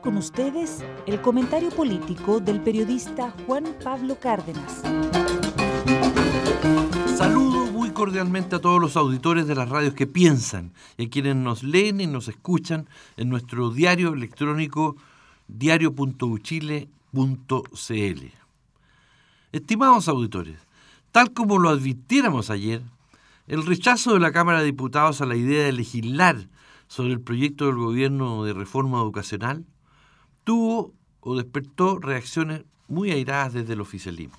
con ustedes el comentario político del periodista Juan Pablo Cárdenas. Saludo muy cordialmente a todos los auditores de las radios que piensan y a quienes nos leen y nos escuchan en nuestro diario electrónico diario.uchile.cl. Estimados auditores, tal como lo advirtiéramos ayer, el rechazo de la Cámara de Diputados a la idea de legislar sobre el proyecto del gobierno de reforma educacional tuvo o despertó reacciones muy airadas desde el oficialismo.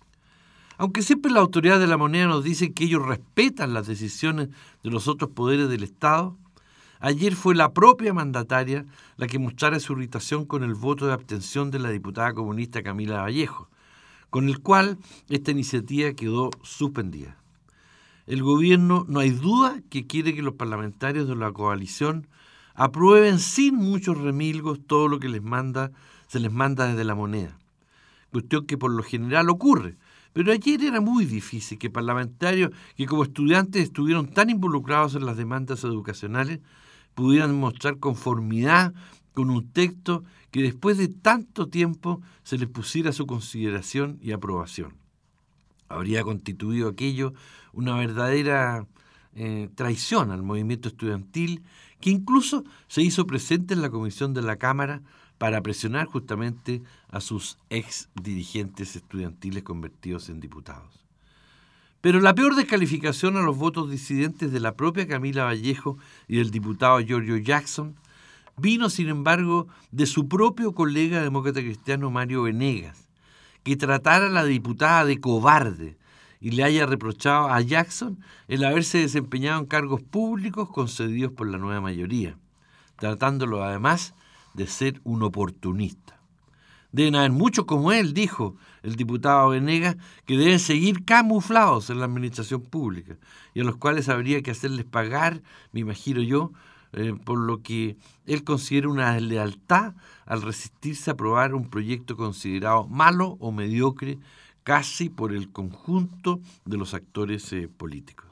Aunque siempre la autoridad de la moneda nos dice que ellos respetan las decisiones de los otros poderes del Estado, ayer fue la propia mandataria la que mostrara su irritación con el voto de abstención de la diputada comunista Camila Vallejo, con el cual esta iniciativa quedó suspendida. El gobierno no hay duda que quiere que los parlamentarios de la coalición aprueben sin muchos remilgos todo lo que se les manda desde la moneda, cuestión que por lo general ocurre. Pero ayer era muy difícil que parlamentarios que como estudiantes estuvieron tan involucrados en las demandas educacionales pudieran mostrar conformidad con un texto que después de tanto tiempo se les pusiera a su consideración y aprobación. Habría constituido aquello una verdadera traición al movimiento estudiantil, que incluso se hizo presente en la comisión de la Cámara para presionar justamente a sus ex dirigentes estudiantiles convertidos en diputados. Pero la peor descalificación a los votos disidentes de la propia Camila Vallejo y del diputado Giorgio Jackson vino, sin embargo, de su propio colega demócrata cristiano Mario Venegas, que tratara a la diputada de cobarde y le haya reprochado a Jackson el haberse desempeñado en cargos públicos concedidos por la nueva mayoría, tratándolo además de ser un oportunista. Deben haber muchos como él, dijo el diputado Venegas, que deben seguir camuflados en la administración pública y a los cuales habría que hacerles pagar, me imagino yo, por lo que él considera una deslealtad al resistirse a aprobar un proyecto considerado malo o mediocre casi por el conjunto de los actores políticos.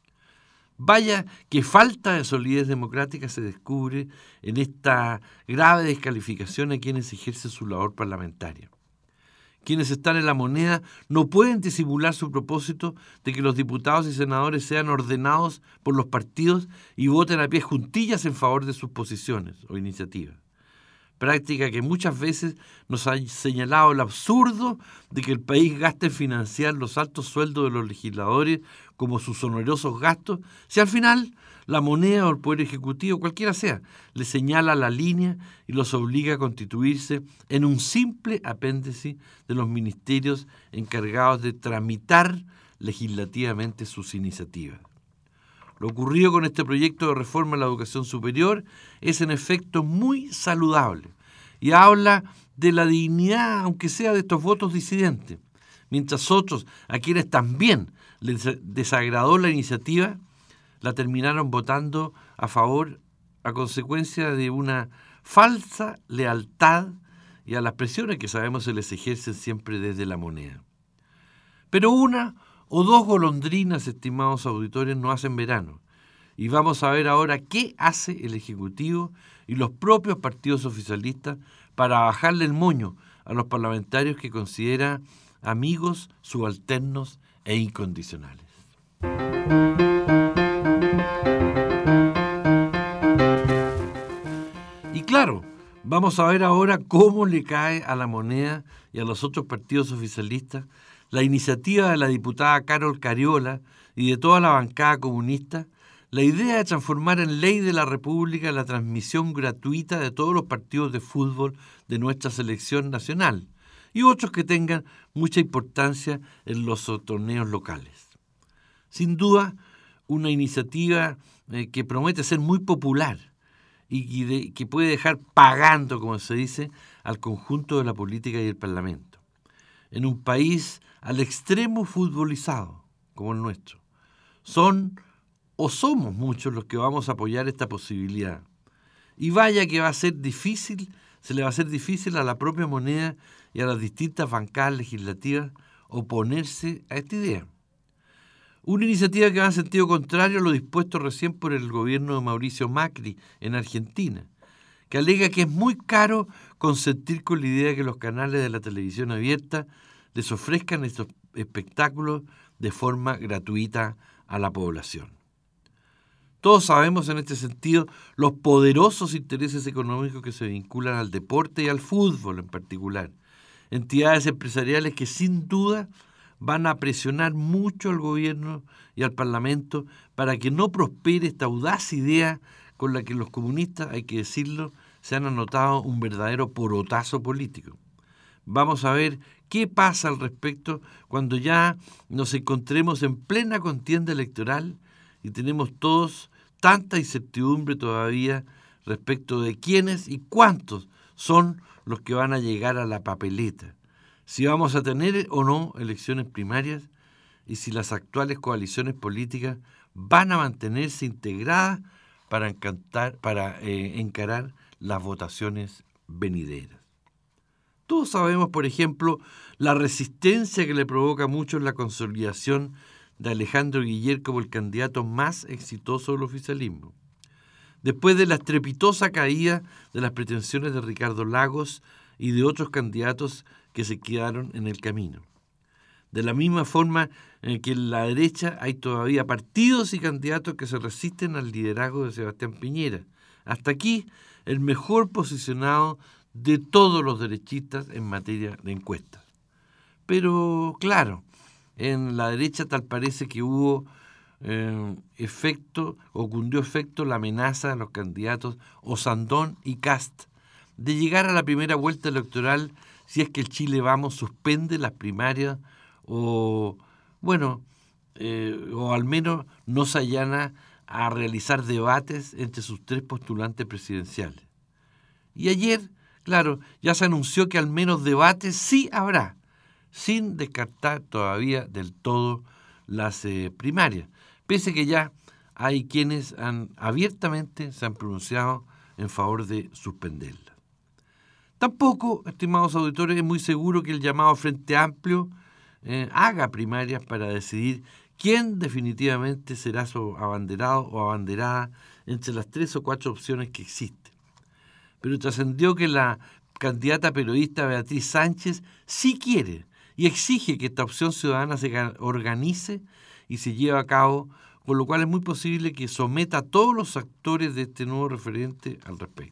Vaya que falta de solidez democrática se descubre en esta grave descalificación a quienes ejercen su labor parlamentaria. Quienes están en la moneda no pueden disimular su propósito de que los diputados y senadores sean ordenados por los partidos y voten a pie juntillas en favor de sus posiciones o iniciativas. Práctica que muchas veces nos ha señalado el absurdo de que el país gaste en financiar los altos sueldos de los legisladores como sus onerosos gastos, si al final la moneda o el Poder Ejecutivo, cualquiera sea, les señala la línea y los obliga a constituirse en un simple apéndice de los ministerios encargados de tramitar legislativamente sus iniciativas. Lo ocurrido con este proyecto de reforma a la educación superior es en efecto muy saludable y habla de la dignidad, aunque sea de estos votos disidentes, mientras otros, a quienes también les desagradó la iniciativa, la terminaron votando a favor a consecuencia de una falsa lealtad y a las presiones que sabemos se les ejercen siempre desde la moneda. Pero una o dos golondrinas, estimados auditores, no hacen verano. Y vamos a ver ahora qué hace el Ejecutivo y los propios partidos oficialistas para bajarle el moño a los parlamentarios que considera amigos, subalternos e incondicionales. Y claro, vamos a ver ahora cómo le cae a la moneda y a los otros partidos oficialistas la iniciativa de la diputada Carol Cariola y de toda la bancada comunista, la idea de transformar en ley de la República la transmisión gratuita de todos los partidos de fútbol de nuestra selección nacional y otros que tengan mucha importancia en los torneos locales. Sin duda, una iniciativa que promete ser muy popular y que puede dejar pagando, como se dice, al conjunto de la política y el Parlamento. En un país al extremo futbolizado, como el nuestro, son o somos muchos los que vamos a apoyar esta posibilidad. Y vaya que va a ser difícil, se le va a hacer difícil a la propia moneda y a las distintas bancadas legislativas oponerse a esta idea. Una iniciativa que va en sentido contrario a lo dispuesto recién por el gobierno de Mauricio Macri en Argentina, que alega que es muy caro consentir con la idea de que los canales de la televisión abierta les ofrezcan estos espectáculos de forma gratuita a la población. Todos sabemos en este sentido los poderosos intereses económicos que se vinculan al deporte y al fútbol en particular. Entidades empresariales que sin duda van a presionar mucho al gobierno y al Parlamento para que no prospere esta audaz idea con la que los comunistas, hay que decirlo, se han anotado un verdadero porotazo político. Vamos a ver qué pasa al respecto cuando ya nos encontremos en plena contienda electoral y tenemos todos tanta incertidumbre todavía respecto de quiénes y cuántos son los que van a llegar a la papeleta, si vamos a tener o no elecciones primarias y si las actuales coaliciones políticas van a mantenerse integradas para encarar las votaciones venideras. Todos sabemos, por ejemplo, la resistencia que le provoca a muchos la consolidación de Alejandro Guillier como el candidato más exitoso del oficialismo. Después de la estrepitosa caída de las pretensiones de Ricardo Lagos y de otros candidatos que se quedaron en el camino. De la misma forma en que en la derecha hay todavía partidos y candidatos que se resisten al liderazgo de Sebastián Piñera. Hasta aquí el mejor posicionado de todos los derechistas en materia de encuestas. Pero claro, en la derecha tal parece que hubo cundió efecto la amenaza a los candidatos Osandón y Kast de llegar a la primera vuelta electoral si es que el Chile Vamos suspende las primarias o al menos no se allana a realizar debates entre sus tres postulantes presidenciales. Y ayer, claro, ya se anunció que al menos debates sí habrá, sin descartar todavía del todo las primarias, pese que ya hay quienes abiertamente se han pronunciado en favor de suspenderlas. Tampoco, estimados auditores, es muy seguro que el llamado Frente Amplio haga primarias para decidir quién definitivamente será su abanderado o abanderada entre las 3 o 4 opciones que existen. Pero trascendió que la candidata periodista Beatriz Sánchez sí quiere y exige que esta opción ciudadana se organice y se lleve a cabo, con lo cual es muy posible que someta a todos los actores de este nuevo referente al respecto.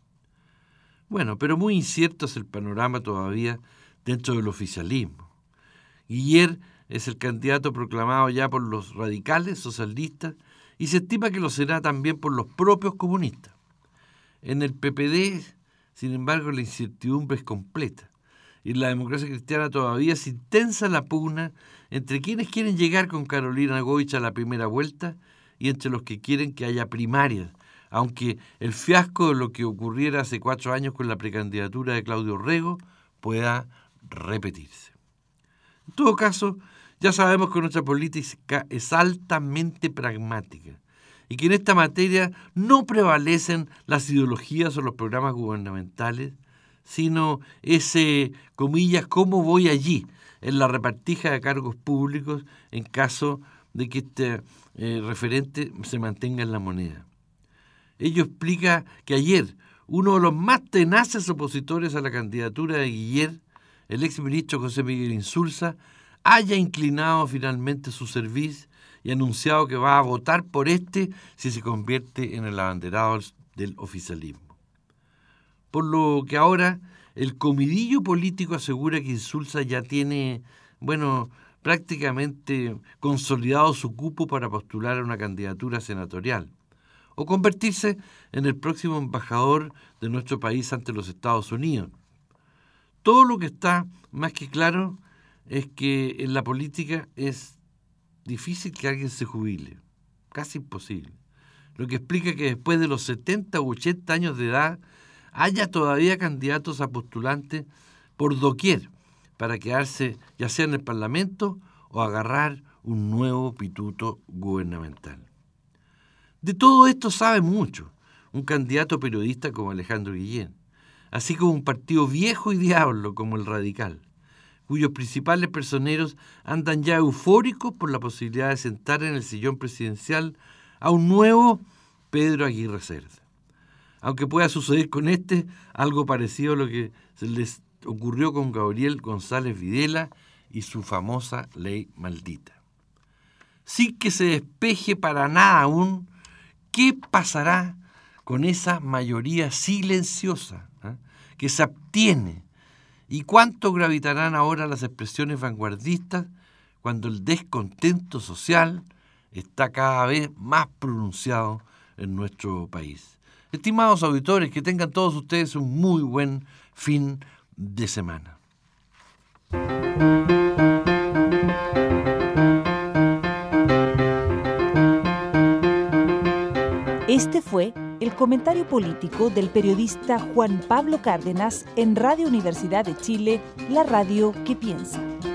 Bueno, pero muy incierto es el panorama todavía dentro del oficialismo. Guillier es el candidato proclamado ya por los radicales socialistas y se estima que lo será también por los propios comunistas. En el PPD, sin embargo, la incertidumbre es completa. Y en la democracia cristiana todavía se intensa la pugna entre quienes quieren llegar con Carolina Goich a la primera vuelta y entre los que quieren que haya primarias, aunque el fiasco de lo que ocurriera hace 4 años con la precandidatura de Claudio Rego pueda repetirse. En todo caso, ya sabemos que nuestra política es altamente pragmática y que en esta materia no prevalecen las ideologías o los programas gubernamentales, sino ese, comillas, cómo voy allí, en la repartija de cargos públicos en caso de que este referente se mantenga en la moneda. Ello explica que ayer uno de los más tenaces opositores a la candidatura de Guillier, el exministro José Miguel Insulza, haya inclinado finalmente su cerviz y anunciado que va a votar por este si se convierte en el abanderado del oficialismo. Por lo que ahora el comidillo político asegura que Insulza ya tiene, prácticamente consolidado su cupo para postular a una candidatura senatorial o convertirse en el próximo embajador de nuestro país ante los Estados Unidos. Todo lo que está más que claro es que en la política es difícil que alguien se jubile, casi imposible. Lo que explica que después de los 70 u 80 años de edad haya todavía candidatos a postulantes por doquier para quedarse ya sea en el Parlamento o agarrar un nuevo pituto gubernamental. De todo esto sabe mucho un candidato periodista como Alejandro Guillier, así como un partido viejo y diablo como el Radical, cuyos principales personeros andan ya eufóricos por la posibilidad de sentar en el sillón presidencial a un nuevo Pedro Aguirre Cerda. aunque pueda suceder con algo parecido a lo que se les ocurrió con Gabriel González Videla y su famosa ley maldita. Sin que se despeje para nada aún qué pasará con esa mayoría silenciosa, que se abstiene, y cuánto gravitarán ahora las expresiones vanguardistas cuando el descontento social está cada vez más pronunciado en nuestro país. Estimados auditores, que tengan todos ustedes un muy buen fin de semana. Este fue el comentario político del periodista Juan Pablo Cárdenas en Radio Universidad de Chile, la radio que piensa.